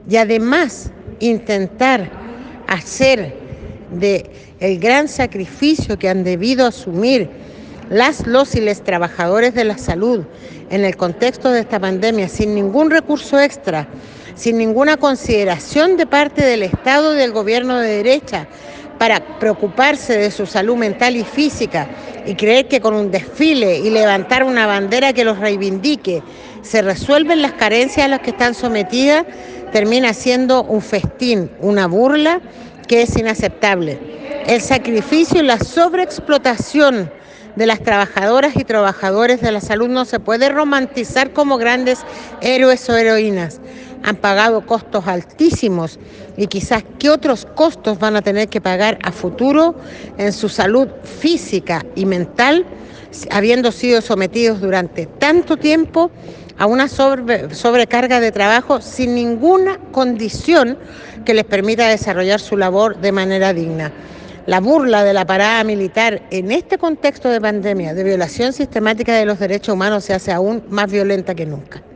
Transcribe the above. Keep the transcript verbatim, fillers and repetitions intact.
y además intentar hacer de el gran sacrificio que han debido asumir las, los y les trabajadores de la salud en el contexto de esta pandemia, sin ningún recurso extra, sin ninguna consideración de parte del Estado y del gobierno de derecha para preocuparse de su salud mental y física y creer que con un desfile y levantar una bandera que los reivindique se resuelven las carencias a las que están sometidas, termina siendo un festín, una burla que es inaceptable. El sacrificio y la sobreexplotación de las trabajadoras y trabajadores de la salud no se puede romantizar como grandes héroes o heroínas. Han pagado costos altísimos y quizás qué otros costos van a tener que pagar a futuro en su salud física y mental, habiendo sido sometidos durante tanto tiempo a una sobre, sobrecarga de trabajo sin ninguna condición que les permita desarrollar su labor de manera digna. La burla de la parada militar en este contexto de pandemia, de violación sistemática de los derechos humanos, se hace aún más violenta que nunca.